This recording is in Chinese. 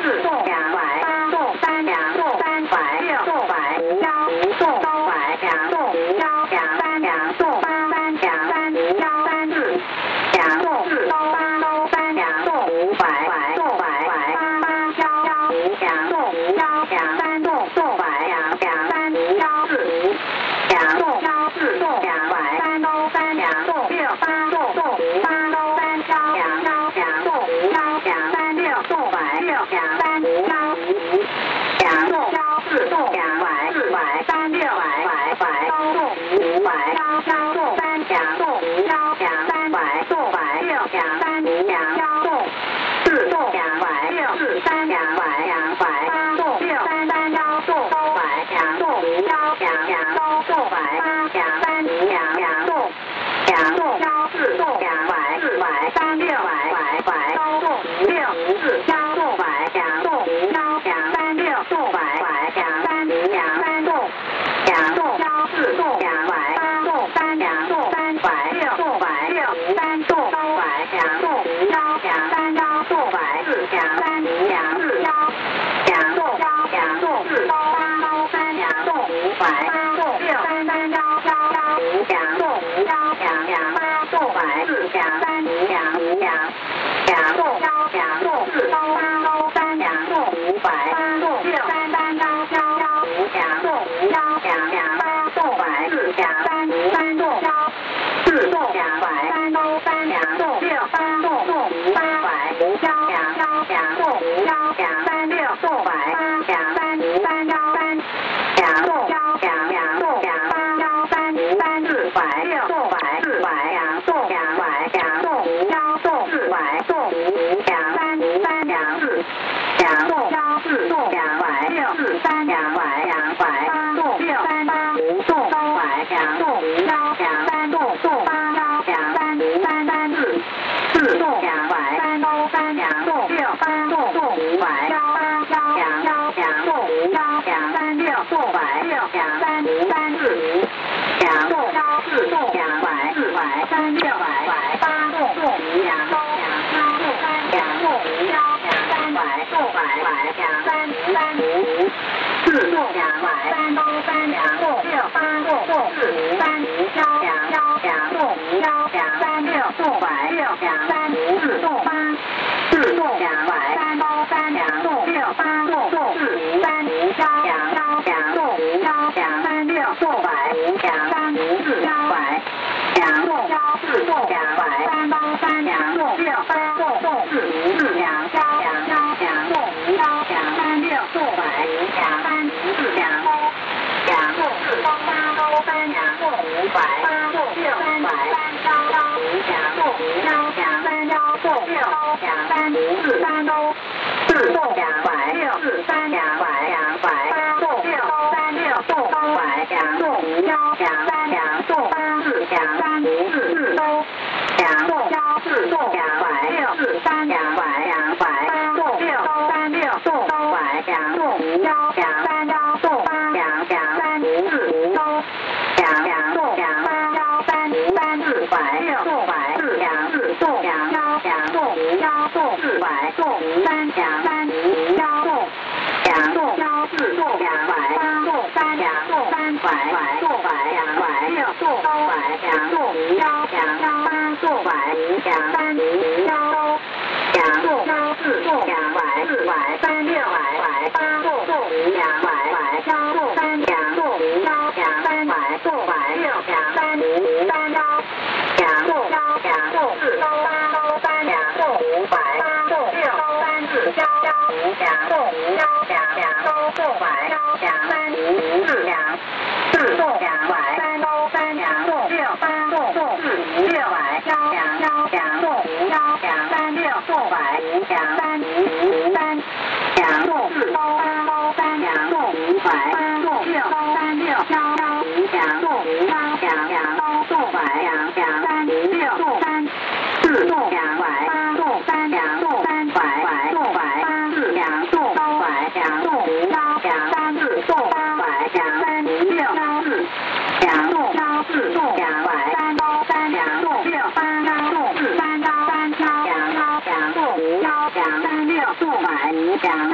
四动两拐八动三两动三拐六动拐五幺一动高拐两动五幺两三两动八三两三五幺三四两动四高八高三两动五拐拐动拐拐八八幺幺五两动五幺两三动动拐两两三五幺四五两动幺四动两拐三高三两动六八动动五八高三幺两幺两动五幺两三六动拐六两三五幺五两动幺四动两拐四拐三六拐拐拐高动五拐幺幺动三两动五幺两三拐动拐六两三五两幺动四动两拐六四三两拐两拐八动六三三幺动高拐两动五幺两两高动拐八两三五两两动两动幺四动两拐四拐三六拐拐拐高动五六五四幺动拐两动五幺两三六动拐拐两三五两三动两动幺四动两拐八动三两动三拐六动拐六五三动高拐两动五幺两三幺动拐四两三五两四幺两动幺两动四高八高三两动五拐八动六三三幺幺幺五两动五幺两两八动拐四两三五两五两两动幺两动四高八高三两动五拐八动六三三幺幺幺五两动五幺两两八动拐四两三五三动幺四动两拐三高三两动六八动动五八拐五幺两幺两动五幺两三六动拐八两三五三幺三两动幺两两动两八幺三五三四拐六动拐四拐两动两拐两动五幺动四拐动五五两三五三两四两动幺四动两拐六四三两拐两拐八动六三八五动高拐两动五幺两三动动八幺两三五三三四四动两拐三高三两动六八动动五拐幺八幺两幺两动五幺两三六动拐六两三五三四五两动幺四动两拐四拐三六拐拐八动动五两高两八动三两动五幺两三拐动拐拐两三五三五五四动两拐三高三两动六八动动四五三五幺两幺两动五幺两三六动拐六两三五四动八四动两拐三高三两动六八动动四五三五幺两幺两动五幺两三六动拐五两三五四幺拐两动幺四动两拐三高三两动六八动动四五四两幺两幺两动五幺两三六动拐五两三五四两高两动四高八高三两动五拐八动六三拐三幺幺五两动五幺两三幺动六高两三五四三高四动两拐六四三两拐两拐八动六高三六动高拐两动五幺两三两动八四两三五四四高两动幺四动两拐六四三两拐两拐八动六高三六动高拐两动五幺两三幺动八两两三五四五高两两动两八幺三五三四拐六动拐四两四动两幺两动五幺动四拐动五三两三五五幺动两动幺四动两拐八动三两动三拐拐动拐两拐六动高拐两动五幺两幺八动拐五两三五五幺高两动幺四动两拐四拐三六拐拐八动动五两拐拐幺动三两动五幺两三拐动拐六两三五五三幺两动幺两动四高八高三两动五拐八动六高三四幺幺五两动五幺两两高动拐幺两三五五四两四动两拐三高三两动六八动动四五六拐幺两幺两动五幺两三六动拐五两三五五三两动四高八高三两动五拐八动六高三六幺幺五两动五幺两两高动拐两两三五六动三四动两拐八动三两动三拐拐动拐八四两动高拐两动五幺两三四动八拐两三五六幺四两动幺四动两拐三高三两动六八幺动四三幺三幺两幺两动五幺两三六动拐五两